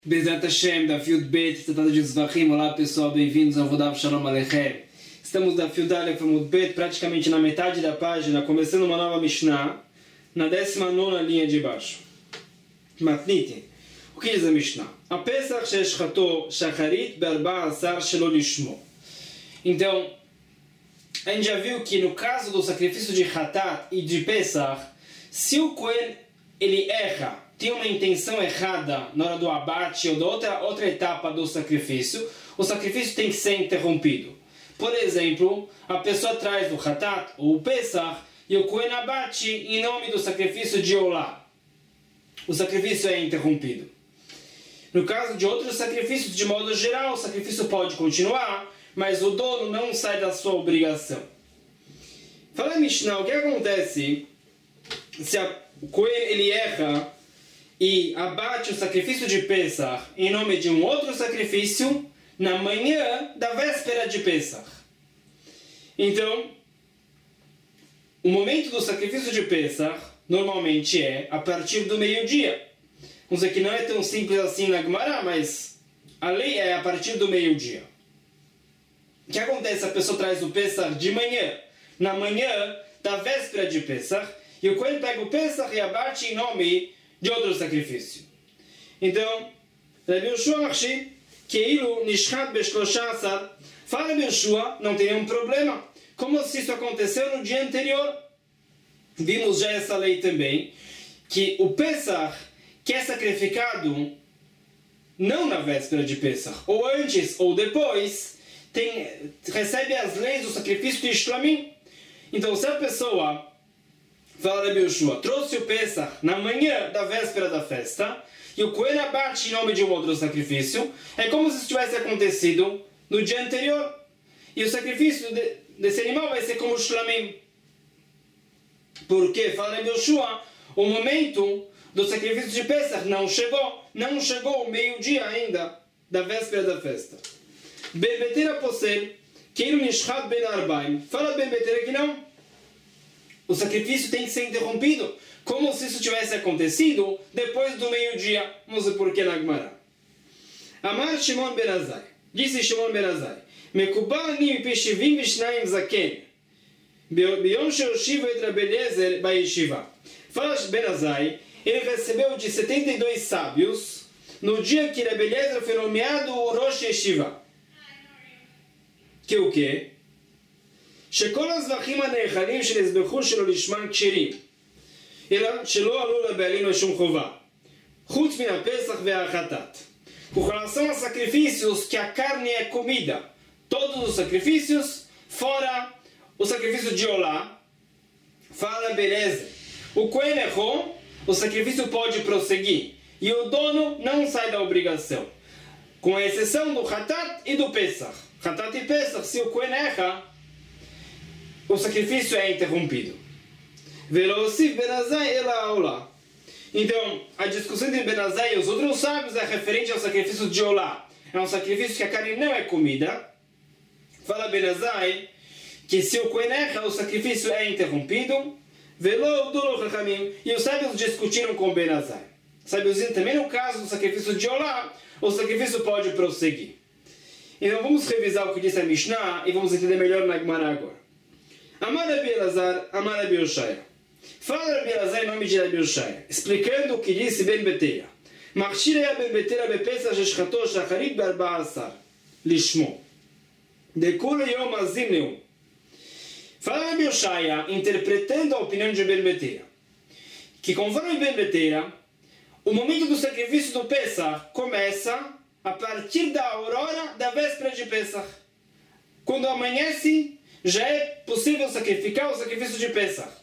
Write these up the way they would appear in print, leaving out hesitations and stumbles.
Bezat Hashem, da Fiud Bet, tratado de Zvachim. Olá pessoal, bem-vindos ao Vodav Shalom Aleichem. Estamos da Fiud Aleph Amud Bet, praticamente na metade da página, começando uma nova Mishnah, na 19ª linha de baixo. Matniti. O que diz a Mishnah? A Pesach she'eshchato shacharit be'arba asar shelo lishmo. Então, a gente já viu que no caso do sacrifício de Hatat e de Pesach, se o Kohen ele erra, tem uma intenção errada na hora do abate ou da outra etapa do sacrifício, o sacrifício tem que ser interrompido. Por exemplo, a pessoa traz o Hatat ou o Pesach e o Kohen abate em nome do sacrifício de Olá. O sacrifício é interrompido. No caso de outros sacrifícios, de modo geral, o sacrifício pode continuar, mas o dono não sai da sua obrigação. Fala Mishnah, o que acontece se o Kohen ele erra e abate o sacrifício de Pesach em nome de um outro sacrifício na manhã da véspera de Pesach? Então, o momento do sacrifício de Pesach normalmente é a partir do meio-dia. Vamos dizer que não é tão simples assim na Gemara, mas a lei é a partir do meio-dia. O que acontece? A pessoa traz o Pesach de manhã, na manhã da véspera de Pesach, e o Kohen pega o Pesach e abate em nome de outro sacrifício. Então, Rabbi Yoshua Machshir, Keilu Nishchat Beshloshasar, fala Rabbi Yoshua, não tem nenhum problema. Como se isso aconteceu no dia anterior. Vimos já essa lei também, que o Pesach, que é sacrificado não na véspera de Pesach, ou antes ou depois, recebe as leis do sacrifício de Shlamim. Então, se a pessoa, fala Rabbi Yoshua, trouxe o Pesach na manhã da véspera da festa, e o Kohen abate em nome de um outro sacrifício, é como se isso tivesse acontecido no dia anterior. E o sacrifício desse animal vai ser como Shlamim. Porque, fala Rabbi Yoshua, o momento do sacrifício de Pesach não chegou o meio-dia ainda da véspera da festa. Ben Betera Posel, Keilu Nishchat Ben Arbaim, fala Ben Betera que não. O sacrifício tem que ser interrompido, como se isso tivesse acontecido depois do meio-dia. Vamos ver por que na Gemara. Amar Shimon ben Azai. Disse Shimon ben Azai. Mekubal ani mipi 72 zaken. Beyom sheoshiva et Rabbi Eliezer ba'yeshiva. Fala Ben Azai, ele recebeu de 72 sábios no dia que Rabbi Eliezer foi nomeado o Rosh Yeshiva. Que o quê? שכל הזבחים הנאכלים שנזבחו שלא לשמן כשרים, אלא שלא עלו לבעלים לשום חובה, חוץ מן הפסח והחטאת. Com relação a sacrifícios que a carne é comida, todos os sacrifícios, fora o sacrifício de Olá, fala beleza. O Kohen errou, o sacrifício pode prosseguir, e o dono não sai da obrigação, com a exceção do Hatat e do Pesach. Hatat e Pesach, se o Kohen erra, o sacrifício é interrompido. Velosif Benazai ela aula. Então, a discussão entre Benazai e os outros sábios é referente ao sacrifício de Olá. É um sacrifício que a carne não é comida. Fala Benazai que se o Kohen erra, o sacrifício é interrompido. Velo Duro Chachamim. E os sábios discutiram com Benazai. Sábios também no caso do sacrifício de Olá, o sacrifício pode prosseguir. Então vamos revisar o que disse a Mishnah e vamos entender melhor na Gemara agora. Amar Rabbi Elazar, Amar Rabbi Yoshaya. Fala Rabbi Elazar em nome de Rabbi Yoshaya, explicando o que disse Ben Betera. Machshirei Ben Betera bepesach sheshchato shacharit be'arba asar lishmo. Dekule yom azimneu. Fala Rabbi Yoshaya, interpretando a opinião de Ben Betera, que conforme Ben Betera, o momento do sacrifício do Pesach começa a partir da aurora da véspera de Pesach. Quando amanhece, já é possível sacrificar o sacrifício de Pesach.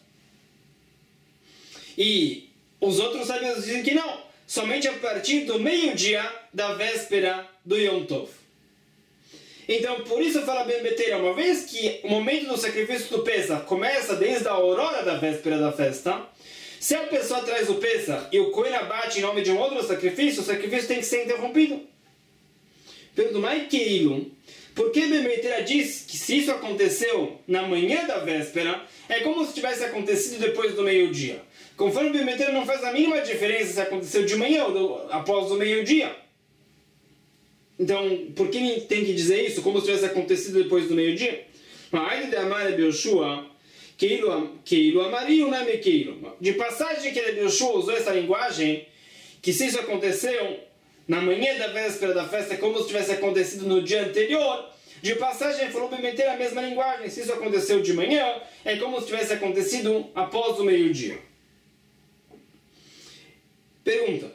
E os outros sábios dizem que não. Somente a partir do meio-dia da véspera do Yom Tov. Então, por isso fala Ben Betera, uma vez que o momento do sacrifício do Pesach começa desde a aurora da véspera da festa, se a pessoa traz o Pesach e o Kohen abate em nome de um outro sacrifício, o sacrifício tem que ser interrompido. Pergunto, mas Keilu, por que Ben Betera diz que se isso aconteceu na manhã da véspera, é como se tivesse acontecido depois do meio-dia? Conforme Ben Betera não faz a mínima diferença se aconteceu de manhã ou após o meio-dia. Então, por que tem que dizer isso? Como se tivesse acontecido depois do meio-dia? De passagem que Rabbi Yoshua usou essa linguagem, que se isso aconteceu na manhã da véspera da festa, como se tivesse acontecido no dia anterior, de passagem ele falou bem a mesma linguagem. Se isso aconteceu de manhã, é como se tivesse acontecido após o meio-dia. Pergunta: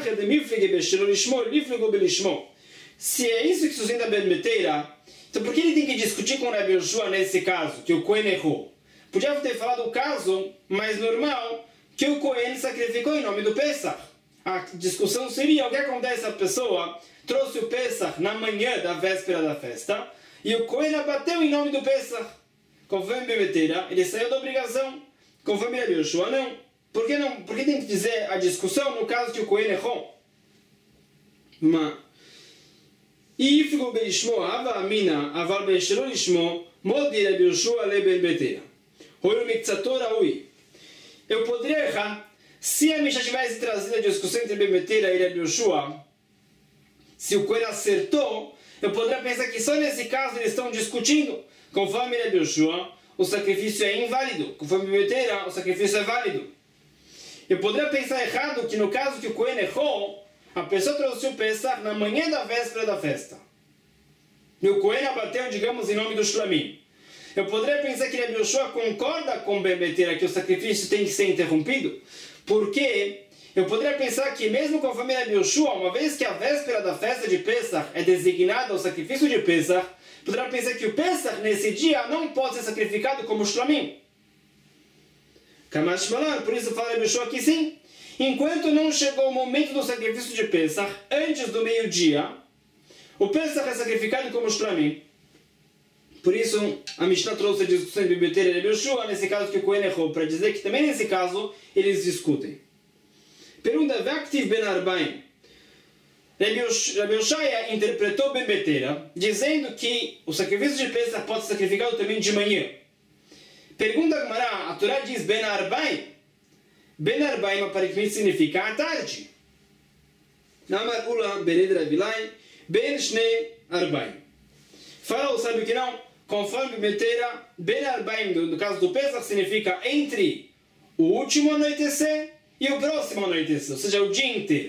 se é isso que sustenta Ben Beteira, então por que ele tem que discutir com o Rabbi Yoshua nesse caso, que o Cohen errou? Podia ter falado o caso mais normal, que o Cohen sacrificou em nome do Pesach. A discussão seria: o que acontece? A pessoa trouxe o Pesach na manhã da véspera da festa, e o Cohen abateu em nome do Pesach. Conforme Ben Beteira, ele saiu da obrigação. Conforme Rabbi Yoshua, não. Por que não? Por que tem que dizer a discussão no caso que o Cohen errou? Eu poderia errar se a Mishnah tivesse trazido a discussão entre Ben Beteira e Rabbi Yoshua. Se o Cohen acertou, eu poderia pensar que só nesse caso eles estão discutindo. Conforme Rabbi Yoshua, o sacrifício é inválido. Conforme Ben Beteira, o sacrifício é válido. Eu poderia pensar errado que no caso que o Cohen errou, a pessoa trouxe o Pesach na manhã da véspera da festa. E o Cohen abateu, digamos, em nome do Shlamim. Eu poderia pensar que Rabbi Yoshua concorda com Ben Beteira que o sacrifício tem que ser interrompido. Porque eu poderia pensar que mesmo conforme Rabbi Yoshua, uma vez que a véspera da festa de Pesach é designada ao sacrifício de Pesach, poderia pensar que o Pesach nesse dia não pode ser sacrificado como Shlamim. Por isso fala Rabbi Yoshua que sim. Enquanto não chegou o momento do sacrifício de Pesach, antes do meio-dia, o Pesach é sacrificado como Shlamim. Por isso, a Mishnah trouxe a discussão de Ben Beteira e Rabbi Yoshua, nesse caso que o Cohen errou, para dizer que também nesse caso eles discutem. Pergunta: V'aktiv ben Arbaim. Rabbi Yoshua interpretou Ben Beteira, dizendo que o sacrifício de Pesach pode ser sacrificado também de manhã. Pergunta a Gemara: a Torá diz Ben Arbaim. Ben Arbaim aparentemente significa à tarde. Namar Ula Bered Ravilai Ben Shnei Arbaim. Faraó sabe que não? Conforme Beteira, Ben Arbaim, no caso do Pesach, significa entre o último anoitecer e o próximo anoitecer, ou seja, o dia inteiro.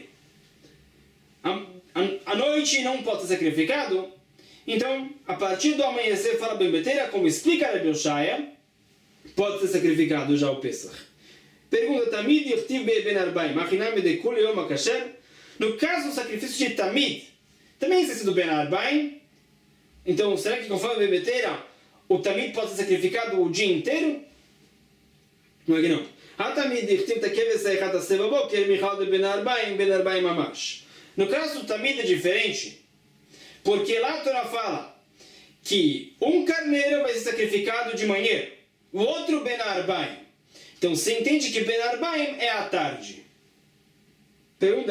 A noite não pode ser sacrificado, então, a partir do amanhecer, fala Ben Beteira, como explica Rabbi Yoshua, pode ser sacrificado já o Pesach. Pergunta: Tamid Yechtiv Ben Arbaim, Machiname de Kul Yom HaKasher. No caso do sacrifício de Tamid, também se do Ben Arbaim. Então, será que conforme Ben Beteira, o Tamid pode ser sacrificado o dia inteiro? Não é que não. No caso do Tamid é diferente, porque lá a Torá fala que um carneiro vai ser sacrificado de manhã, o outro Ben Arbaim. Então, você entende que Ben Arbaim é à tarde. Pergunta: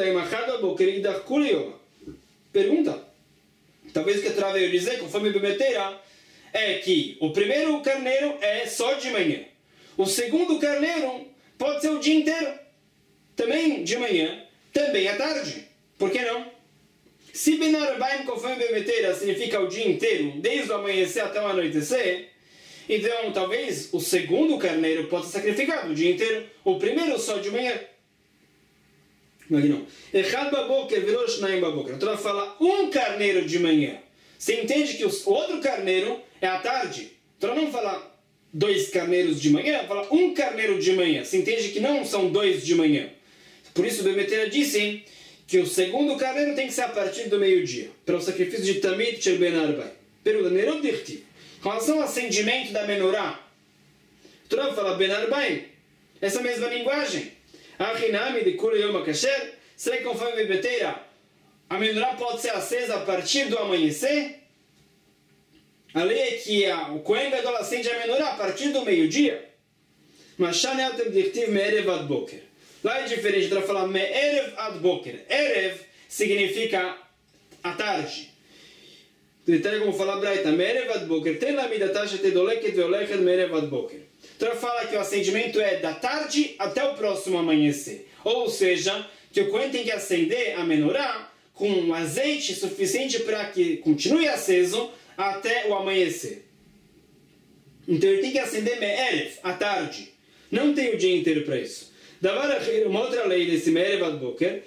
Pergunta. Talvez o que a Torá veio dizer, conforme Ben Beteira, é que o primeiro carneiro é só de manhã. O segundo carneiro pode ser o dia inteiro. Também de manhã, também à tarde. Por que não? Se Ben Arbaim, conforme Ben Beteira, significa o dia inteiro, desde o amanhecer até o anoitecer, então talvez o segundo carneiro pode ser sacrificado o dia inteiro. O primeiro só de manhã. Não. Echad baboker virou shnaim baboker. A Torá fala um carneiro de manhã. Você entende que o outro carneiro é à tarde. A Torá não fala dois carneiros de manhã, fala um carneiro de manhã. Você entende que não são dois de manhã. Por isso, Ben Beteira disse que o segundo carneiro tem que ser a partir do meio-dia, para o sacrifício de Tamid Shel Ben Arbaim. Pergunta: Nerot Dirtiv. Com relação ao acendimento da menorá, a Torá fala Ben Arbaim. Essa mesma linguagem. Achinami de Kul Yom HaKasher. Será que conforme Ben Beteira, a menorá pode ser acesa a partir do amanhecer? A lei é que o Kohen Gadol acende a menorá a partir do meio-dia. Mas Shaneatem Dirtiv Me'erev ad Boker. Lá é diferente, para falar Me'erev ad Boker. Erev significa à tarde. Detalhe como fala a Braita. Me'erev ad Boker. Ten la midatah shetedoleket veolechet me'erev ad Boker. Então fala que o acendimento é da tarde até o próximo amanhecer. Ou seja, que o Kohen tem que acender a menorá com azeite suficiente para que continue aceso até o amanhecer. Então ele tem que acender Me'erev, à tarde. Não tem o dia inteiro para isso. Uma outra lei desse Me'erev ad boker,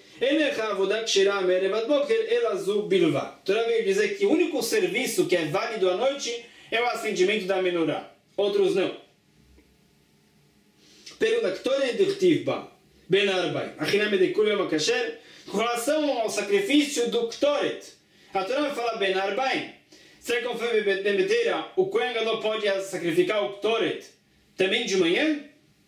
Torá veio dizer que o único serviço que é válido à noite é o acendimento da menorá. Outros não. Pergunta, com relação ao sacrifício do Ktoret, a Torá fala Ben Arbaim. Será que conforme Bemeteira, o Kohen Gadol pode sacrificar o Ktoret também de manhã?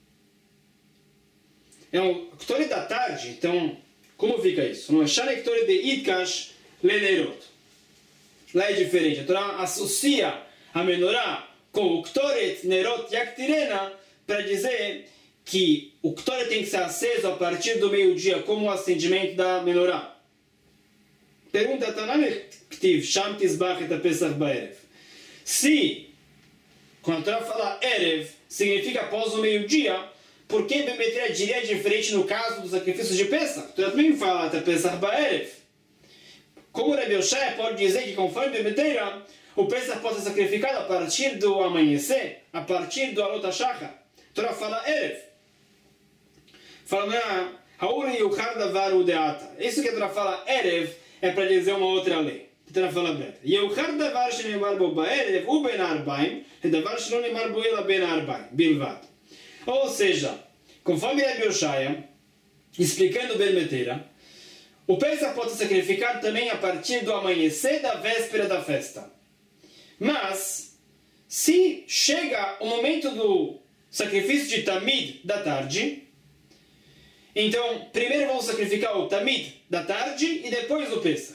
É um Ktoret da tarde, então, como fica isso? Não é Shane Ktoret de Idkash Lenerot. Lá é diferente. A Torá associa a menorá com o Ktoret Nerot Yaktirena para dizer que o Ktoret tem que ser aceso a partir do meio-dia como o acendimento da menorá. Pergunta Tanam Ktiv Sham Tizbach et Pesach Ba'erev. Se, quando a Torá fala Erev, significa após o meio-dia, por que Bemeteira diria diferente no caso dos sacrifícios de Pesach? A Torá também fala até Pesach Ba'erev. Como Rebbe Yoshai pode dizer que conforme Bemeteira, o Pesach pode ser sacrificado a partir do amanhecer, a partir do Alot HaShachar. A Torá fala Erev. Fala, Hauri Yuchar Davar Udeata. Isso que a Torá fala Erev é para dizer uma outra lei. A Torá fala breve. Yuchar Davar Shenemar Bo Ba'erev U Ben Arbaim e Davar Shenemar Bo Ela Ben Arbaim Bilvad. Ou seja, conforme Rebbe Yoshai, explicando Bemeteira, o Pesach pode ser sacrificado também a partir do amanhecer da véspera da festa. Mas, se chega o momento do sacrifício de Tamid da tarde, então, primeiro vamos sacrificar o Tamid da tarde e depois o Pesach.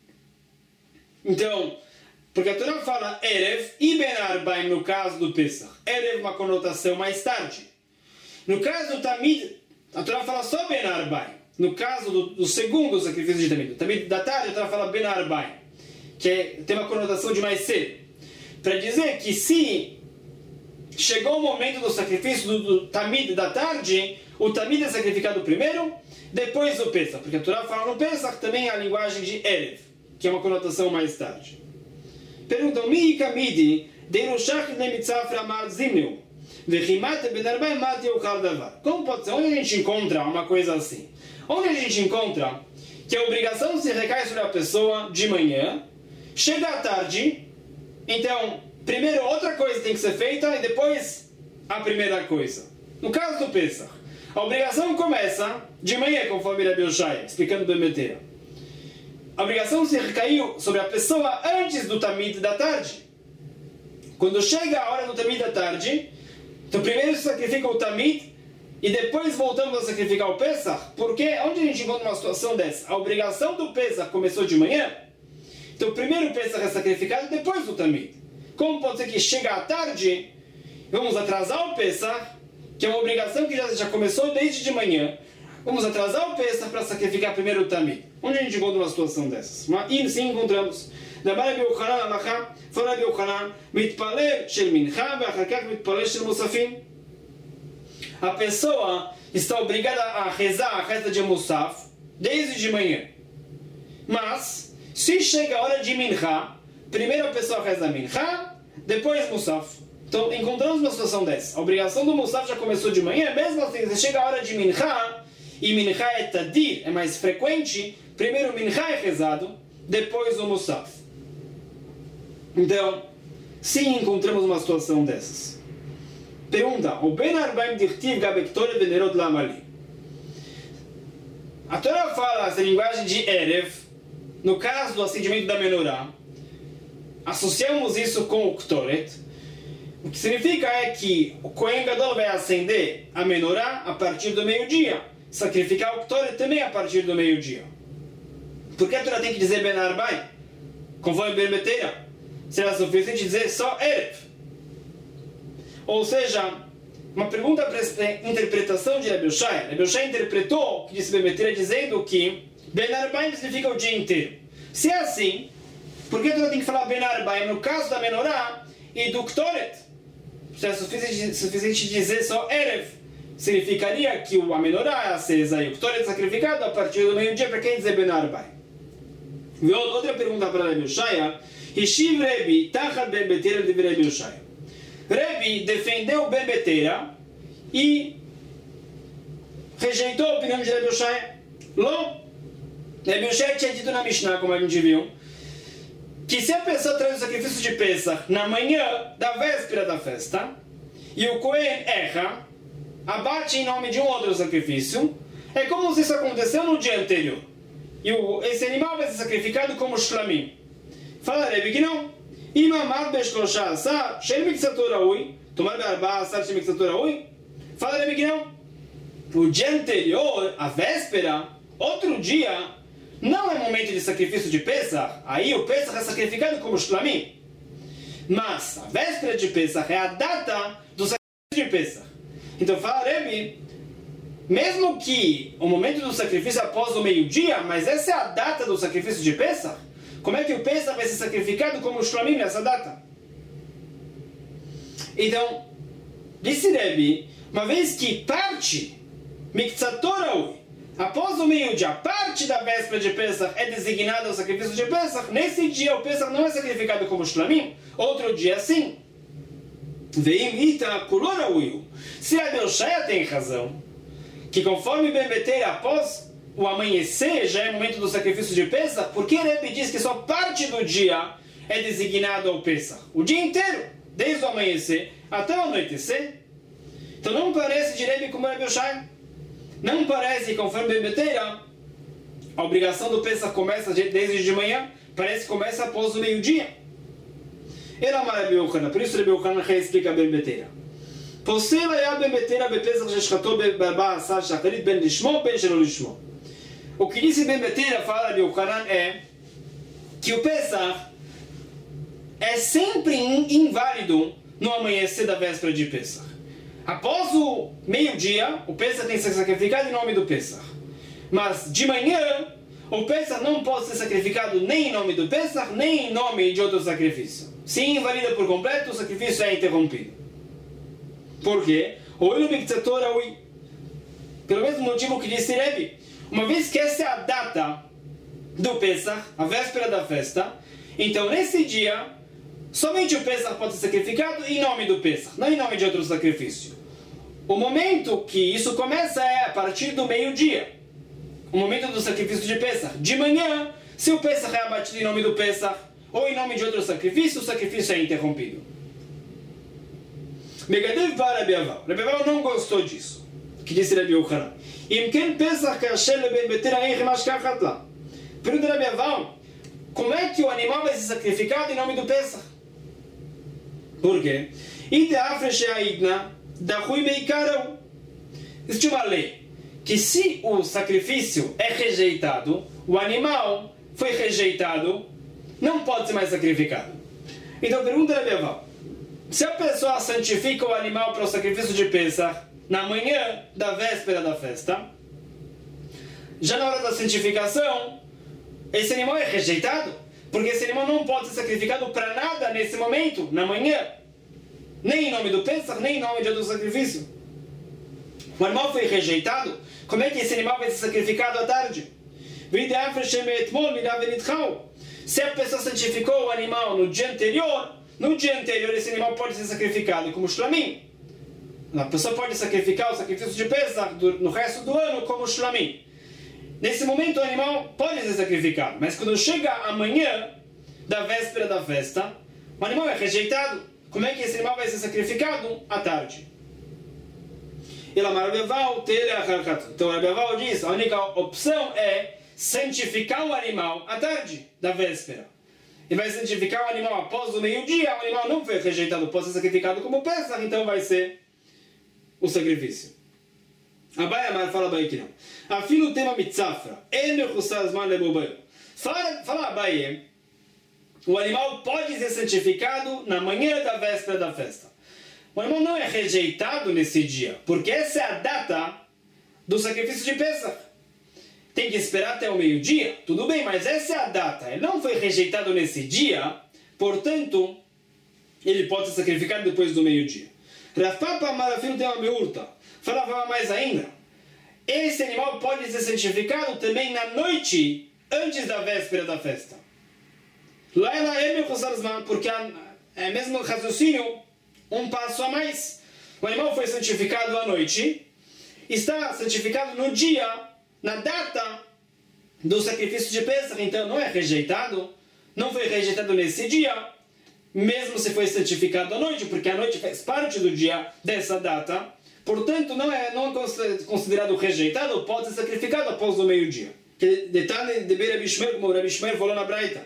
Então, porque a Torá fala Erev e Ben Arbaim no caso do Pesach. Erev uma conotação mais tarde. No caso do Tamid, a Torá fala só Ben Arbaim. No caso do segundo sacrifício de Tamid. O Tamid da tarde, a Torá fala Ben Arbaim, que tem uma conotação de mais cedo. Para dizer que se chegou o momento do sacrifício do Tamid da tarde, o Tamid é sacrificado primeiro, depois o Pesach. Porque a Torá fala no Pesach também a linguagem de Erev, que é uma conotação mais tarde. Perguntam, Mi Kamidi, Derushach Nemitzafra Mar Zimneu, Vechimat Ben Arbaim Mat Yochar Davar. Como pode ser? Onde a gente encontra uma coisa assim? Onde a gente encontra que a obrigação se recai sobre a pessoa de manhã, chega à tarde, então, primeiro outra coisa tem que ser feita e depois a primeira coisa. No caso do Pesach, a obrigação começa de manhã, conforme Rebbe Yoshai, explicando Bemeteira. A obrigação se recaiu sobre a pessoa antes do Tamid da tarde. Quando chega a hora do Tamid da tarde, então primeiro se sacrifica o Tamid e depois voltamos a sacrificar o Pesach. Porque onde a gente encontra uma situação dessa? A obrigação do Pesach começou de manhã, então primeiro o Pesach é sacrificado e depois o Tamid. Como pode ser que chega à tarde, vamos atrasar o Pesach, que é uma obrigação que já começou desde de manhã. Vamos atrasar o Pesach para sacrificar primeiro o Tamid. Onde a gente encontra uma situação dessas? E sim encontramos. A pessoa está obrigada a rezar a reza de Musaf desde de manhã. Mas, se chega a hora de Mincha, primeiro a pessoa reza Mincha, depois Musaf. Então, encontramos uma situação dessa. A obrigação do Musaf já começou de manhã, mesmo assim, se chega a hora de Mincha, e Mincha é tadir, é mais frequente, primeiro o Mincha é rezado, depois o Musaf. Então, sim, encontramos uma situação dessas. Pergunta, o Ben Arbaim Dirtiv Gabektor Venerot Lamali. A Torá fala essa linguagem de Erev, no caso do acendimento da menorá, associamos isso com o Ktoret. O que significa é que o Kohen Gadol vai acender a menorá a partir do meio-dia, sacrificar o Ktoret também a partir do meio-dia. Por que a Torá tem que dizer Ben Arbaim? Conforme Bemeteira, será suficiente dizer só Erev. Ou seja, uma pergunta para a interpretação de Rebbe Yoshai. Rebbe Yoshai interpretou o que disse Bemeteira dizendo que Ben Arbaim significa o dia inteiro. Se é assim, por que a Torá tem que falar Ben Arbaim no caso da menorá e do Ktoret? Se é suficiente dizer só Erev, significaria que a menorá é acesa e o Ktoret é sacrificado a partir do meio-dia. Para quem dizer Ben Arbaim? Outra pergunta para Rebbe Yoshaya. Hishiv Rebbe tachat ben betera de Rebbe Yoshaya. Rebbe defendeu ben betera e rejeitou a opinião de Rebbe Yoshaya. Rebbe Yoshaya tinha dito na Mishnah, como a gente viu, que se a pessoa traz o sacrifício de Pesach na manhã da véspera da festa e o Cohen erra, abate em nome de um outro sacrifício, é como se isso aconteceu no dia anterior. E esse animal vai ser sacrificado como shlamim. Fala Rebbe que não. Imamad beshloshah asar, shel miktzatu raui, tomar be'arba'a asar shel miktzatu raui. Fala Rebbe que não. O dia anterior, a véspera, outro dia, não é momento de sacrifício de Pesach. Aí o Pesach é sacrificado como shlamim. Mas a véspera de Pesach é a data do sacrifício de Pesach. Então fala Rebbe, mesmo que o momento do sacrifício é após o meio-dia, mas essa é a data do sacrifício de Pesach, como é que o Pesach vai ser sacrificado como shlamim nessa data? Então, disse Rebbe, uma vez que parte miktzatoraui, após o meio-dia, parte da véspera de Pesach é designada ao sacrifício de Pesach, nesse dia o Pesach não é sacrificado como shlamim, outro dia sim. Veim ita kuloraui. Se a Yoshaya tem razão, que conforme Ben Betera, após o amanhecer, já é o momento do sacrifício de Pesach, porque Rebbe diz que só parte do dia é designado ao Pesach? O dia inteiro, desde o amanhecer até o anoitecer. Então não parece de Rebbe como Rebbe Yoshaya. Não parece, conforme Ben Betera, a obrigação do Pesach começa desde de manhã, parece que começa após o meio-dia. Ela ama Rebbe Yochanan, por isso Rebbe Yochanan reexplica Ben Betera. פוסל היה בן בטרה בפסח ששחטו ב14 שחרית בין לשמו בין שלא לשמו. O que disse Ben Betera, fala de Yochanan, é que o Pesach é sempre inválido no amanhecer da véspera de Pesach. Após o meio-dia, o Pesach tem que ser sacrificado em nome do Pesach. Mas de manhã, o Pesach não pode ser sacrificado nem em nome do Pesach, nem em nome de outro sacrifício. Se invalida por completo, o sacrifício é interrompido. Por quê? Pelo mesmo motivo que disse Rebbe, uma vez que essa é a data do Pesach, a véspera da festa, então nesse dia, somente o Pesach pode ser sacrificado em nome do Pesach, não em nome de outro sacrifício. O momento que isso começa é a partir do meio-dia, o momento do sacrifício de Pesach. De manhã, se o Pesach é abatido em nome do Pesach ou em nome de outro sacrifício, o sacrifício é interrompido. Megadev para Rebbe Aval. Rebbe Aval não gostou disso. Que disse Rebbe Yochanan. Imken Pesach kasher leben betera ein chemash kachat la. Pergunta Rebbe Aval, como é que o animal vai ser sacrificado em nome do Pesach? Por quê? Ide afresh ha'idna dachui meikarau. Existe uma lei que se o sacrifício é rejeitado, o animal foi rejeitado, não pode ser mais sacrificado. Então pergunta Rebbe Aval, se a pessoa santifica o animal para o sacrifício de Pesach na manhã da véspera da festa, já na hora da santificação, esse animal é rejeitado, porque esse animal não pode ser sacrificado para nada nesse momento, na manhã, nem em nome do Pesach, nem em nome de outro sacrifício. O animal foi rejeitado, como é que esse animal vai ser sacrificado à tarde? Se a pessoa santificou o animal no dia anterior esse animal pode ser sacrificado como shlamim. A pessoa pode sacrificar o sacrifício de Pesach no resto do ano como shlamim. Nesse momento o animal pode ser sacrificado, mas quando chega amanhã da véspera da festa, o animal é rejeitado. Como é que esse animal vai ser sacrificado? À tarde. Então o Rebbe Aval diz, a única opção é santificar o animal à tarde da véspera. E vai santificar o animal após o meio-dia, o animal não foi rejeitado, pode ser sacrificado como Pesach, então vai ser o sacrifício. Abai Amar fala Abai que não. Afilo tema mitzafra, fala Abai, o animal pode ser santificado na manhã da véspera da festa. O animal não é rejeitado nesse dia, porque essa é a data do sacrifício de Pesach. Tem que esperar até o meio-dia, tudo bem, mas essa é a data. Ele não foi rejeitado nesse dia, portanto, ele pode ser sacrificado depois do meio-dia. Rav Papa Marafino tem uma meurta. Falava mais ainda. Esse animal pode ser santificado também na noite antes da véspera da festa. Lá ela é meu porque é mesmo raciocínio, um passo a mais. O animal foi santificado à noite, está santificado no dia, na data do sacrifício de Pesach, então não é rejeitado, não foi rejeitado nesse dia, mesmo se foi santificado à noite, porque a noite faz parte do dia dessa data, portanto não é considerado rejeitado, pode ser sacrificado após o meio-dia. Detalhe de Rabi Shmer, como Rabi Shmer falou na Braita.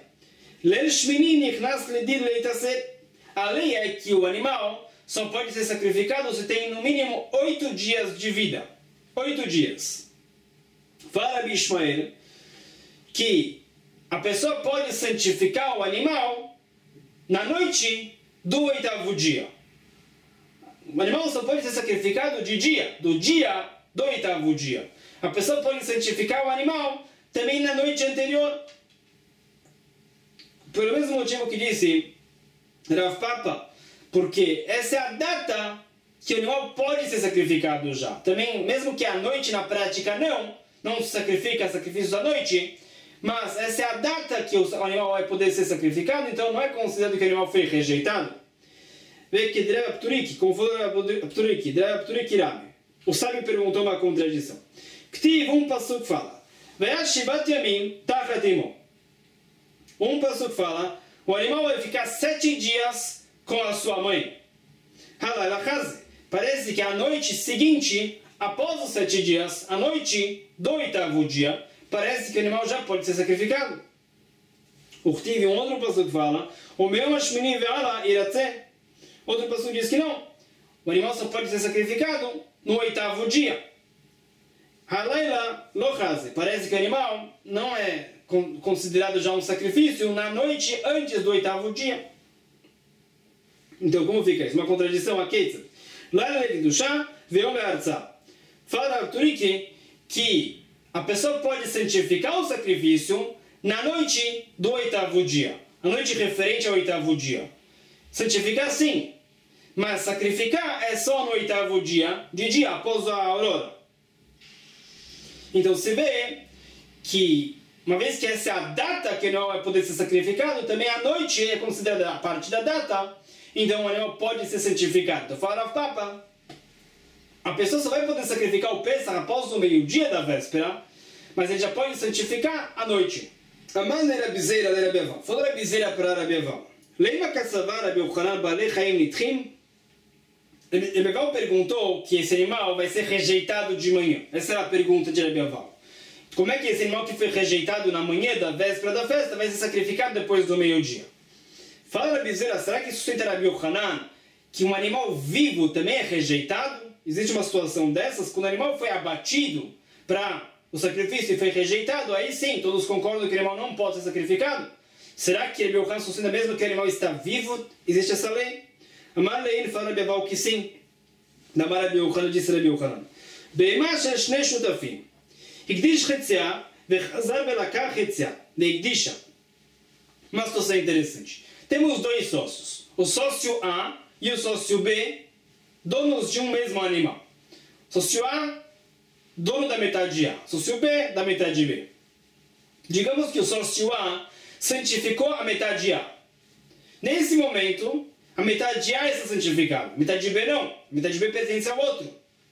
A lei é que o animal só pode ser sacrificado se tem no mínimo 8 dias de vida. 8 dias. Fala Rabi Shmer que a pessoa pode santificar o animal na noite do 8º dia. O animal só pode ser sacrificado do dia do 8º dia. A pessoa pode santificar o animal também na noite anterior. Pelo mesmo motivo que disse Rav Papa, porque essa é a data que o animal pode ser sacrificado já. Também, mesmo que à noite na prática não se sacrifica sacrifícios à noite, mas essa é a data que o animal vai poder ser sacrificado, então não é considerado que o animal foi rejeitado. Vê que Dreva Pturiki, como falou Pturiki, Dreva Pturiki Rami. O sábio perguntou uma contradição. Ktiv, um pasuk fala, Ve'ashivat yamim tachat imo. Um pasuk fala, o animal vai ficar 7 dias com a sua mãe. Halalachaze. Parece que a noite seguinte, após os 7 dias, a noite do 8º dia, parece que o animal já pode ser sacrificado. Tive um outro pasuk que fala, o meu mashmini ve'ala iratze. Outro pasuk diz que não. O animal só pode ser sacrificado no 8º dia. Halayla lochaze. Parece que o animal não é considerado já um sacrifício na noite antes do 8º dia. Então, como fica isso? Uma contradição aqui. Laila levidushá ve'om be'artzá. Fala a Turiki que a pessoa pode santificar o sacrifício na noite do 8º dia. A noite referente ao 8º dia. Santificar sim, mas sacrificar é só no 8º dia após a aurora. Então se vê que, uma vez que essa é a data que o animal vai poder ser sacrificado, também a noite é considerada a parte da data, então o animal pode ser santificado. Então fala Rav Papa, a pessoa só vai poder sacrificar o Pesach após o meio-dia da véspera, mas ele já pode santificar à noite. Aman era bizeira de Rabi Avam. Falou a bizeira para Rabi Avam. Leima Kassavar Rabi Yochanan Balei Chaim Nitchim. Rabi Avam perguntou que esse animal vai ser rejeitado de manhã. Essa era a pergunta de Rabi Avam. Como é que esse animal que foi rejeitado na manhã da véspera da festa vai ser sacrificado depois do meio-dia? Fala Rabi Zera, será que sustenta Rabi Yochanan que um animal vivo também é rejeitado? Existe uma situação dessas, quando o animal foi abatido para o sacrifício e foi rejeitado, aí sim, todos concordam que o animal não pode ser sacrificado? Será que Rabi Yochanan sustenta mesmo que o animal está vivo? Existe essa lei? Amar Lein fala Rabi Avam que sim. Da Rabi Yochanan disse Rabi Yochanan. Be'emah shel shnei shutafim. Hikdish chetzia, vechazar belakar chetzia. Leikdisha. Uma situação interessante. Temos 2 sócios. O sócio A e o sócio B, donos de um mesmo animal. Sócio A, dono da metade A. Sócio B, da metade B. Digamos que o sócio A santificou a metade A. Nesse momento, a metade A está santificada. A metade B não. A metade B pertence ao outro.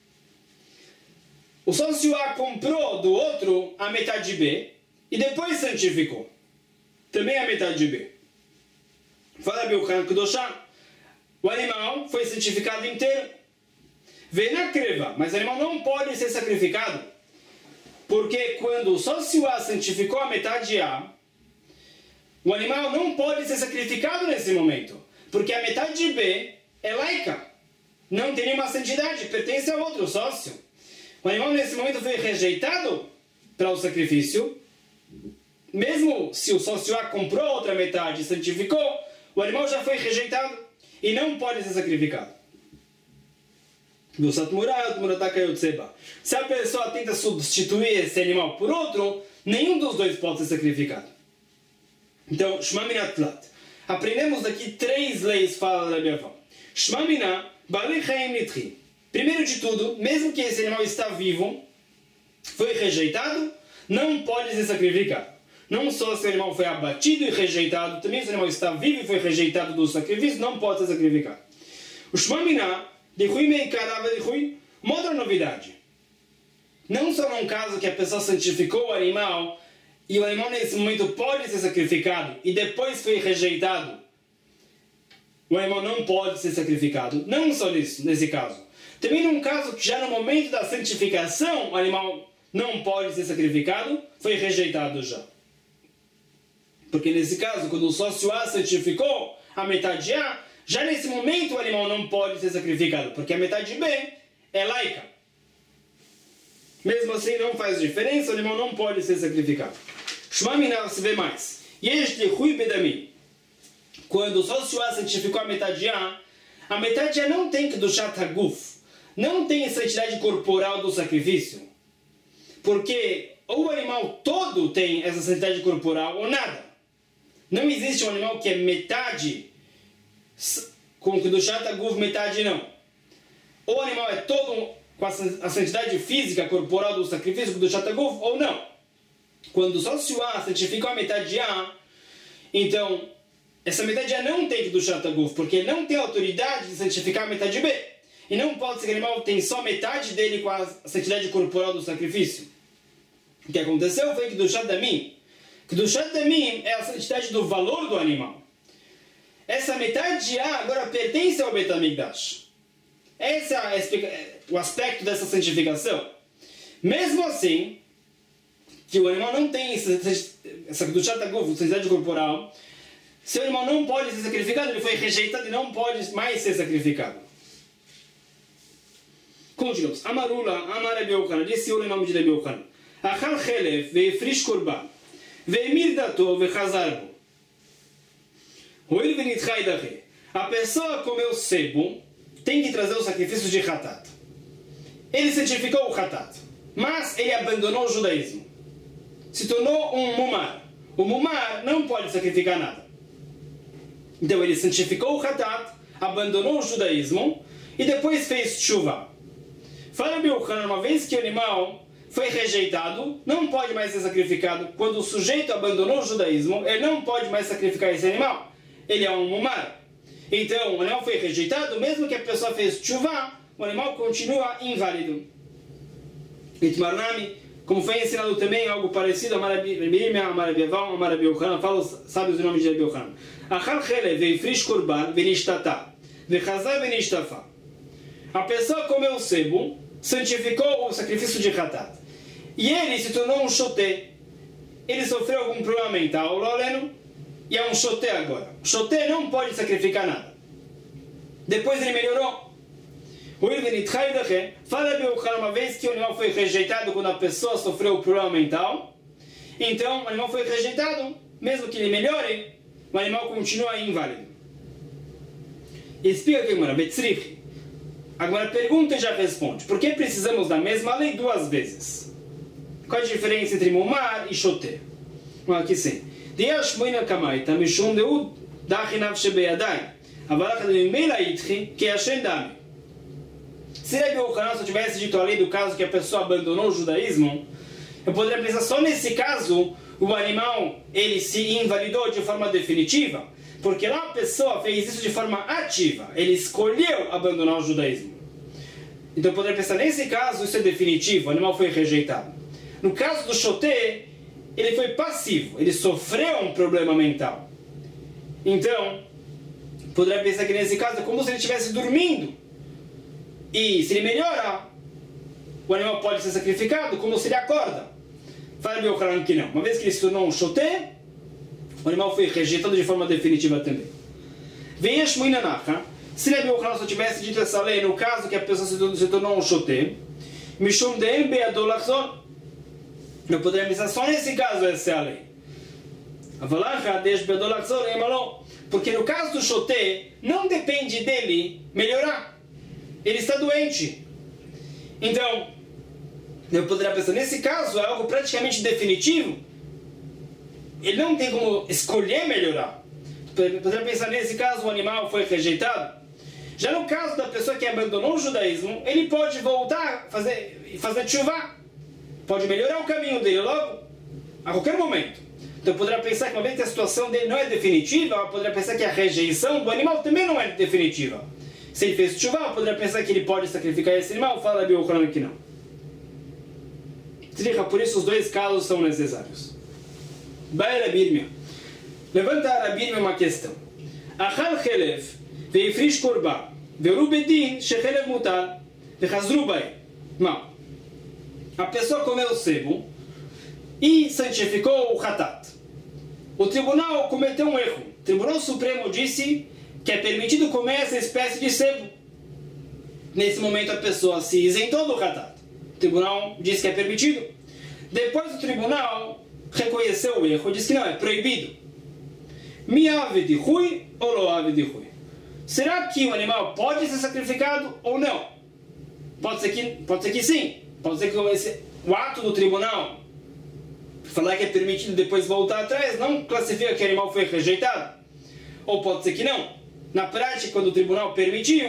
O sócio A comprou do outro a metade B e depois santificou também a metade B. Fala Bilchan Kedoshá. O animal foi santificado inteiro. Vem na creva, mas o animal não pode ser sacrificado. Porque quando o sócio A santificou a metade A, o animal não pode ser sacrificado nesse momento. Porque a metade B é laica. Não tem nenhuma santidade, pertence ao outro sócio. O animal nesse momento foi rejeitado para o sacrifício. Mesmo se o sócio A comprou a outra metade e santificou, o animal já foi rejeitado e não pode ser sacrificado. Se a pessoa tenta substituir esse animal por outro, nenhum dos dois pode ser sacrificado. Então, Shema Minat Tlat. Aprendemos daqui 3 leis, fala Rabi Avam. Shema Minat Balei Chaim Nitchim. Primeiro de tudo, mesmo que esse animal está vivo, foi rejeitado, não pode ser sacrificado. Não só se o animal foi abatido e rejeitado, também se o animal está vivo e foi rejeitado do sacrifício, não pode ser sacrificado. O Shmamina, de Rui Meikarava de Rui, uma outra novidade. Não só num caso que a pessoa santificou o animal, e o animal nesse momento pode ser sacrificado, e depois foi rejeitado, o animal não pode ser sacrificado. Não só nisso, nesse caso. Também num caso que já no momento da santificação, o animal não pode ser sacrificado, foi rejeitado já. Porque nesse caso, quando o sócio A santificou a metade A, já nesse momento o animal não pode ser sacrificado, porque a metade B é laica. Mesmo assim não faz diferença, o animal não pode ser sacrificado. Shmamina se vê mais. Este Rui Bedami. Quando o sócio A santificou a metade A não tem Kedushat Haguf, não tem a santidade corporal do sacrifício. Porque ou o animal todo tem essa santidade corporal ou nada. Não existe um animal que é metade com Kedushat Haguf, metade não. Ou o animal é todo com a santidade física corporal do sacrifício, Kedushat Haguf, ou não. Quando o sócio A santificou a metade A, então essa metade A não tem Kedushat Haguf, porque ele não tem autoridade de santificar a metade B. E não pode ser que o animal tem só metade dele com a santidade corporal do sacrifício. O que aconteceu foi que Kedushat Damim. Kedushat Damim é a santidade do valor do animal. Essa metade A agora pertence ao Bet HaMikdash. Esse é o aspecto dessa santificação. Mesmo assim, que o animal não tem essa Kedushat Haguf, santidade corporal, se o animal não pode ser sacrificado, ele foi rejeitado e não pode mais ser sacrificado. Continuamos. Amarula, Amar Rabi Yochanan, disse o nome de Rabi Yochanan. Achal Chelev, ve'efrish korban, ve'emir dato, ve'chazar bo. Hoil ve'nitchai dahe. A pessoa comeu sebo, tem que trazer o sacrifício de Hatat. Ele santificou o Hatat, mas ele abandonou o judaísmo. Se tornou um mumar. O mumar não pode sacrificar nada. Então ele santificou o Hatat, abandonou o judaísmo e depois fez tshuva. Fala Rabi Yochanan, uma vez que o animal foi rejeitado, não pode mais ser sacrificado. Quando o sujeito abandonou o judaísmo, ele não pode mais sacrificar esse animal. Ele é um mumar. Então, o animal foi rejeitado, mesmo que a pessoa fez tshuva, o animal continua inválido. Itmarnami, como foi ensinado também algo parecido, Amar Rabi Yirmiyah, Amar Rabi Avam, Amar Rabi Yochanan, fala os sábios o nome de Rabi Yochanan. Achal Chelev ve'efrish korban ve'nishtata ve'chazar ve'nishtafa. A pessoa comeu o sebo, santificou o sacrifício de Hatat. E ele se tornou um shoté. Ele sofreu algum problema mental, Loleno, e é um shoté agora. O shoté não pode sacrificar nada. Depois ele melhorou. Fala Rabi Yochanan, uma vez que o animal foi rejeitado quando a pessoa sofreu o problema mental, então o animal foi rejeitado, mesmo que ele melhore, o animal continua inválido. Explica aqui, Gemara, Betzrich. Agora pergunta e já responde. Por que precisamos da mesma lei duas vezes? Qual a diferença entre mumar e shoté? Aqui sim. Dias moina kamaita mishum deud dachinav shebeyadai. Avalach de meila itchi que ashendami. Se Rabi Yochanan só tivesse dito a lei do caso que a pessoa abandonou o judaísmo, eu poderia pensar só nesse caso o animal ele se invalidou de forma definitiva, porque lá a pessoa fez isso de forma ativa, ele escolheu abandonar o judaísmo. Então eu poderia pensar nesse caso isso é definitivo, o animal foi rejeitado. No caso do shoté, ele foi passivo, ele sofreu um problema mental. Então, poderia pensar que nesse caso é como se ele estivesse dormindo. E se ele melhora, o animal pode ser sacrificado, como se ele acorda. Fala Rabi Yochanan que não. Uma vez que ele se tornou um shoté, o animal foi rejeitado de forma definitiva também. Veiesh muinanacha. Se Rabi Yochanan só tivesse dito essa lei no caso que a pessoa se tornou um shoté, mishum de'en be'ado lachzor. Eu poderia pensar só nesse caso essa é a lei. Avalacha de'esh be'ado lachzor emaló. Porque no caso do shoté, não depende dele melhorar. Ele está doente. Então, eu poderia pensar, nesse caso é algo praticamente definitivo. Ele não tem como escolher melhorar. Eu poderia pensar, nesse caso o animal foi rejeitado. Já no caso da pessoa que abandonou o judaísmo, ele pode voltar fazer tshuva. Pode melhorar o caminho dele logo, a qualquer momento. Então poderá pensar que uma vez que a situação dele não é definitiva, poderá pensar que a rejeição do animal também não é definitiva. Se ele fez tshuva, poderá pensar que ele pode sacrificar esse animal, fala Rabi Yochanan que não. Por isso os dois casos são necessários. Vai Rabi Irmia. Levanta Rabi Irmia uma questão. Achal chelev veifrish korban veru bedin shechelev mutar vechazru bai. Mal. A pessoa comeu o sebo e santificou o hatat. O tribunal cometeu um erro. O Tribunal Supremo disse que é permitido comer essa espécie de sebo. Nesse momento a pessoa se isentou do hatat. O tribunal disse que é permitido. Depois o tribunal reconheceu o erro e disse que não, é proibido. Mi ave de rui ou lo ave de rui? Será que o animal pode ser sacrificado ou não? Pode ser que sim. Pode ser que o ato do tribunal falar que é permitido depois voltar atrás não classifica que o animal foi rejeitado. Ou pode ser que não. Na prática, quando o tribunal permitiu,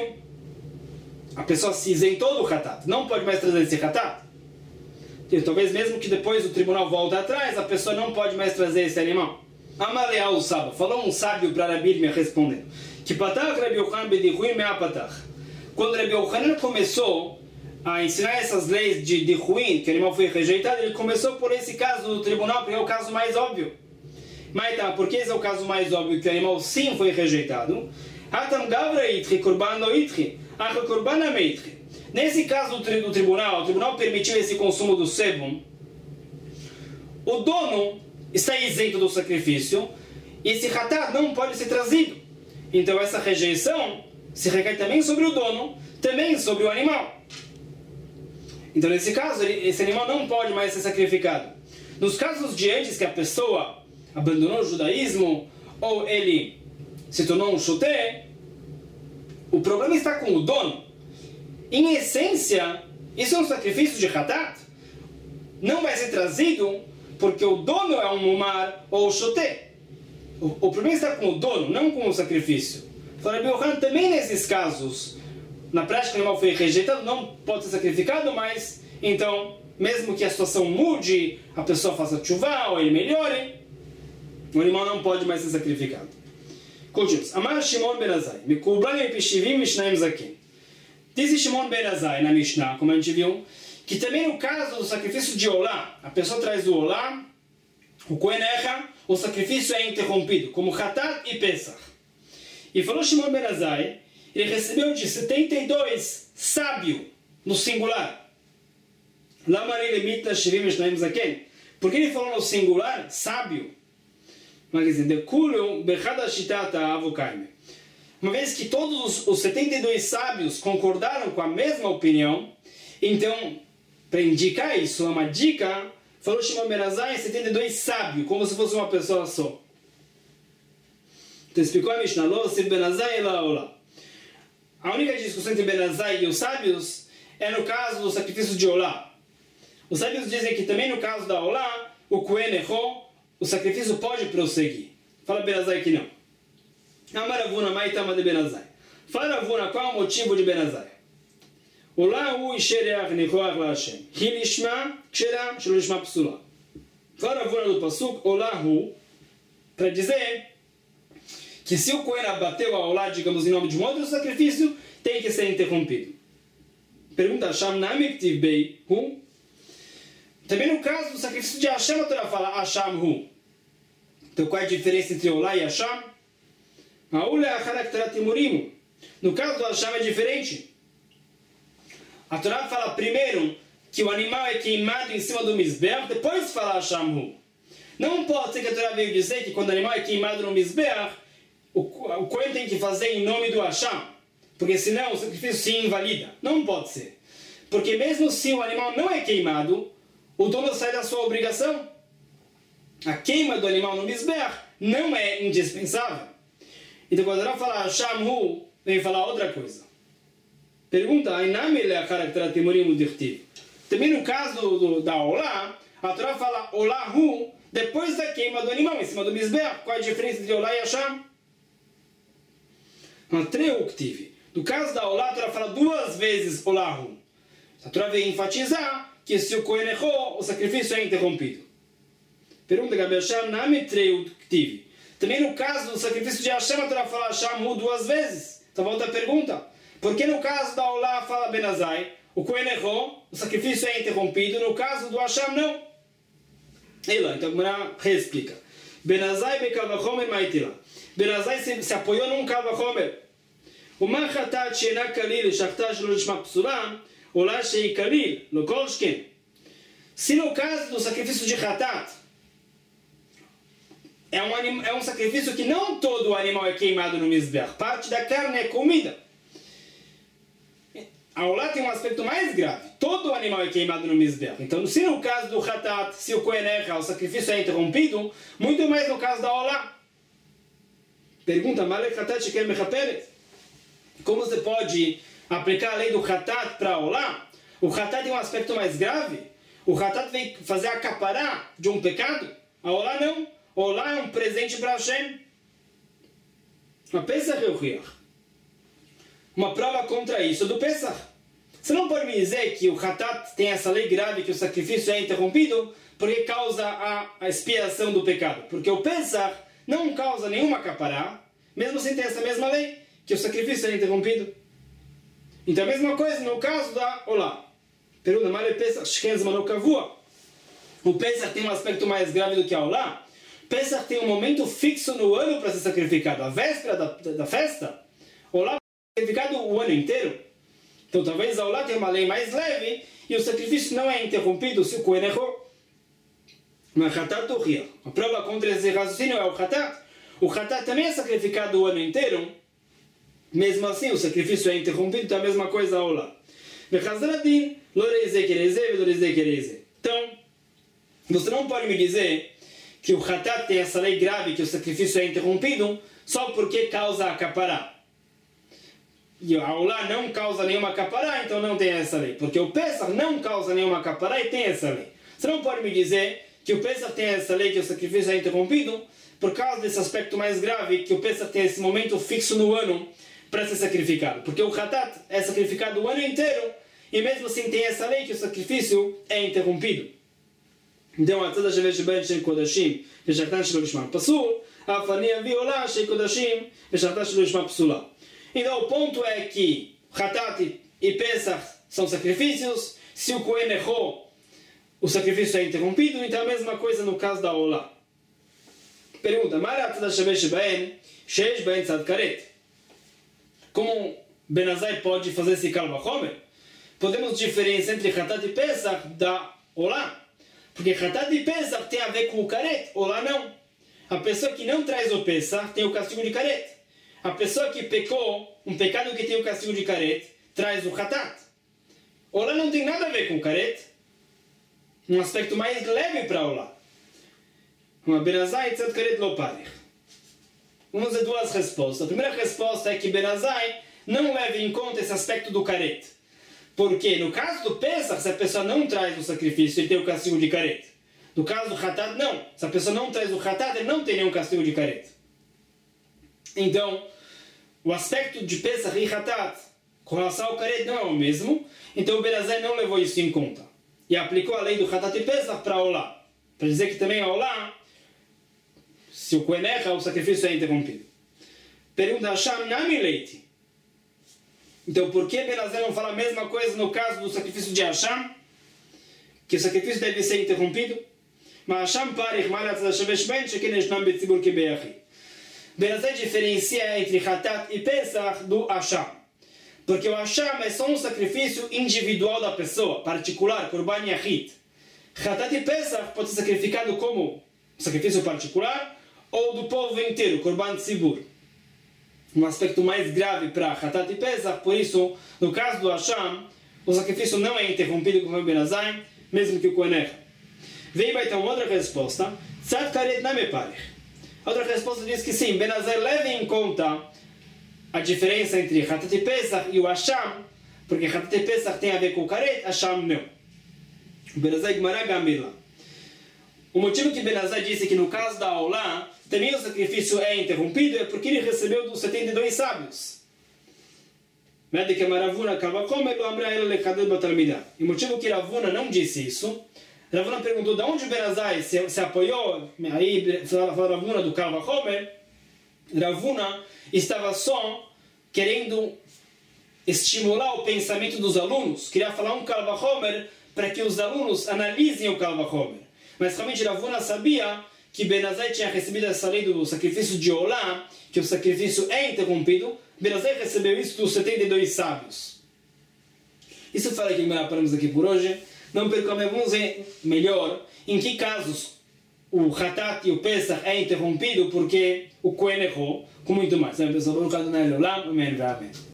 a pessoa se isentou do hatat. Não pode mais trazer esse hatat. Talvez mesmo que depois o tribunal volte atrás, a pessoa não pode mais trazer esse animal. Amaleal Saba. Falou um sábio para Rabi Irmia respondendo que patach Rabi Yochanan bedichuin mea patach. Quando Rabi Yochanan começou a ensinar essas leis de ruim, que o animal foi rejeitado, ele começou por esse caso do tribunal, porque é o caso mais óbvio. Mas tá, porque esse é o caso mais óbvio, que o animal sim foi rejeitado. Hatam gavra itri, korban no itri, acha korban ameitri. Nesse caso do tribunal, o tribunal permitiu esse consumo do sebo. O dono está isento do sacrifício, e esse hatat não pode ser trazido. Então essa rejeição se recai também sobre o dono, também sobre o animal. Então, nesse caso, esse animal não pode mais ser sacrificado. Nos casos de antes que a pessoa abandonou o judaísmo ou ele se tornou um shoté, o problema está com o dono. Em essência, isso é um sacrifício de hatat. Não vai ser trazido porque o dono é um mumar ou shoté. O problema está com o dono, não com o sacrifício. Fala Rabi Yochanan, também nesses casos, na prática o animal foi rejeitado, não pode ser sacrificado, mas então, mesmo que a situação mude, a pessoa faça tshuva ou ele melhore, o animal não pode mais ser sacrificado. Continuamos. Amar Shimon ben Azai, Mikublan e Pishivim Mishnaim Zakim. Diz Shimon ben Azai na Mishnah, como a gente viu, que também no caso do sacrifício de Olá, a pessoa traz o Olá, o Kohen erra, o sacrifício é interrompido, como Hatat e Pesach. E falou Shimon ben Azai, ele recebeu de 72 sábio, no singular. Por que ele falou no singular, sábio? Mas quer dizer, uma vez que todos os 72 sábios concordaram com a mesma opinião, então, para indicar isso, uma dica, falou Shimon ben Azai, 72 sábios, como se fosse uma pessoa só. Então explicou a Mishnah, Lo se ben Azai la Olá. A única discussão entre Ben Azai e os sábios é no caso do sacrifício de Olá. Os sábios dizem que também no caso da Olá, o Kohen errou, o sacrifício pode prosseguir. Fala Ben Azai que não. Amaravuna maitama de Ben Azai. Fala Ravuna, qual é o motivo de Ben Azai? Olá u ishereach nichoach la Hashem. Hilishma ksheram shelishma psula. Fala Ravuna do Pasuk, Olá hu, para dizer que se o Kohen abateu a Olá, digamos, em nome de um outro sacrifício, tem que ser interrompido. Pergunta Hashem, Namiktiv Bei Hu. Também no caso do sacrifício de Hashem, a Torá fala Hashem Hu. Então qual é a diferença entre Olá e Hashem? No caso do Hashem é diferente. A Torá fala primeiro que o animal é queimado em cima do Mizbeach, depois fala Hashem Hu. Não pode ser que a Torá veio dizer que quando o animal é queimado no Mizbeach, o Kohen tem que fazer em nome do Hashem, porque senão o sacrifício se invalida. Não pode ser. Porque mesmo se o animal não é queimado, o dono sai da sua obrigação. A queima do animal no Mizbeach não é indispensável. Então quando ela fala Hashem Hu, vem falar outra coisa. Pergunta, também no caso da Olá, a Torá fala Olá Hu, depois da queima do animal em cima do Mizbeach. Qual é a diferença entre Olá e Hashem? No caso da Olá, a Torá fala 2 vezes Olá Hu. A Torá vem enfatizar que se o Kohen errou, o sacrifício é interrompido. Pergunta Gabi Hashem, Namitreu tive. Também no caso do sacrifício de Hashem, a Torá fala Hashem duas vezes. Então volta a pergunta. Por que no caso da Olá fala Benazai, o Kohen errou, o sacrifício é interrompido, no caso do Hashem não? Então a Gemara reexplica. Benazai bekavachomer maitila. Benazai se apoiou num kavachomer. O machatat sheina kalil shachtat shelo lishma psula, Olá shei kalil, lo kol shken. Se no caso do sacrifício de Hatat, é um sacrifício que não todo o animal é queimado no Mizbeach, parte da carne é comida. A Olá tem um aspecto mais grave, todo o animal é queimado no Mizbeach. Então, se no caso do Hatat, se o Kohen erra, o sacrifício é interrompido, muito mais no caso da Olá. Pergunta, Malek Hatat sheker mechaperet? Como você pode aplicar a lei do Hatat para a Olá? O Hatat tem um aspecto mais grave. O Hatat vem fazer a capará de um pecado. A Olá não. A Olá é um presente para Hashem. Uma Pesach é o Riach. Uma prova contra isso do Pesach. Você não pode me dizer que o Hatat tem essa lei grave que o sacrifício é interrompido porque causa a expiação do pecado. Porque o Pesach não causa nenhuma capará, mesmo sem ter essa mesma lei, que o sacrifício é interrompido. Então a mesma coisa no caso da Olá. Pergunta, mas o Pesach Shken Zmano Kavua. O Pesach tem um aspecto mais grave do que a Olá. Pesach tem um momento fixo no ano para ser sacrificado. A véspera da festa, Olá é sacrificado o ano inteiro. Então talvez a Olá tenha uma lei mais leve e o sacrifício não é interrompido se o Kohen errou. Mas Hatat Torria. A prova contra esse raciocínio é o Hatat. O Hatat também é sacrificado o ano inteiro. Mesmo assim, o sacrifício é interrompido, então é a mesma coisa a Olá. Então, você não pode me dizer que o Hatat tem essa lei grave que o sacrifício é interrompido só porque causa a capará. E a Olá não causa nenhuma capará, então não tem essa lei. Porque o Pesach não causa nenhuma capará e tem essa lei. Você não pode me dizer que o Pesach tem essa lei que o sacrifício é interrompido por causa desse aspecto mais grave que o Pesach tem esse momento fixo no ano para ser sacrificado. Porque o Hatat é sacrificado o ano inteiro e mesmo assim tem essa lei que o sacrifício é interrompido. Então, a tzad shevesh ben shem kodashim v'shachtan shelo lishma pasul, afani avi olá shei kodashim v'shachtan shelo lishma psula. Então, o ponto é que Hatat e Pesach são sacrifícios. Se o Kohen errou, o sacrifício é interrompido. Então, a mesma coisa no caso da Olá. Pergunta, Mara tzad shevesh ben sheish ben tzad karet. Como Benazai pode fazer esse Kal Vachomer? Podemos diferenciar entre Hatat e Pesach da Olá. Porque Hatat e Pesach tem a ver com o Karet. Olá não. A pessoa que não traz o Pesach tem o castigo de Karet. A pessoa que pecou, um pecado que tem o castigo de Karet, traz o Hatat. Olá não tem nada a ver com o Karet. Um aspecto mais leve para Olá. Uma Benazai tzad Karet lo parich. Vamos ver duas respostas. A primeira resposta é que Benazai não leva em conta esse aspecto do Karet. Porque no caso do Pesach, se a pessoa não traz o sacrifício, ele tem o castigo de Karet. No caso do Hatat, não. Se a pessoa não traz o Hatat, ele não tem nenhum castigo de Karet. Então, o aspecto de Pesach e Hatat com relação ao Karet não é o mesmo. Então o Benazai não levou isso em conta. E aplicou a lei do Hatat e Pesach para a Olá. Para dizer que também a Olá, se o Kohen erra, o sacrifício é interrompido. Pergunta Hashem, Nami Leite. Então, por que Benazai não fala a mesma coisa no caso do sacrifício de Hashem? Que o sacrifício deve ser interrompido? Mas Hashem parich malat zashavesh ben sheken eshnam betzibur kebeachi. Benazai diferencia entre Hatat e Pesach do Hashem. Porque o Hashem é só um sacrifício individual da pessoa, particular, Korban Yachid. Hatat e Pesach pode ser sacrificado como sacrifício particular ou do povo inteiro, Korban Tzibur. Um aspecto mais grave para Hatat e Pesach, por isso, no caso do Hashem, o sacrifício não é interrompido como o Benazai, mesmo que o Kohen erra. Veio então outra resposta, Tzad Karet Name Parich. Outra resposta diz que sim, Benazai leva em conta a diferença entre Hatat e Pesach e o Hashem, porque Hatat e Pesach tem a ver com o Karet, Hashem não. Benazai Gemara Gamila. O motivo que Benazai disse que no caso da Olá, também o sacrifício é interrompido é porque ele recebeu dos 72 sábios. E o motivo que Ravuna não disse isso, Ravuna perguntou de onde Benazai se apoiou. Aí falou Ravuna do Kal Vachomer. Ravuna estava só querendo estimular o pensamento dos alunos. Queria falar um Kal Vachomer para que os alunos analisem o Kal Vachomer. Mas realmente Ravuna sabia que Benazai tinha recebido essa lei do sacrifício de Olá, que o sacrifício é interrompido. Benazai recebeu isso dos 72 sábios. Isso fala que paramos aqui por hoje. Não percamos, vamos ver melhor em que casos o Hatat e o Pesach é interrompido porque o Kohen errou, com muito mais. Amém.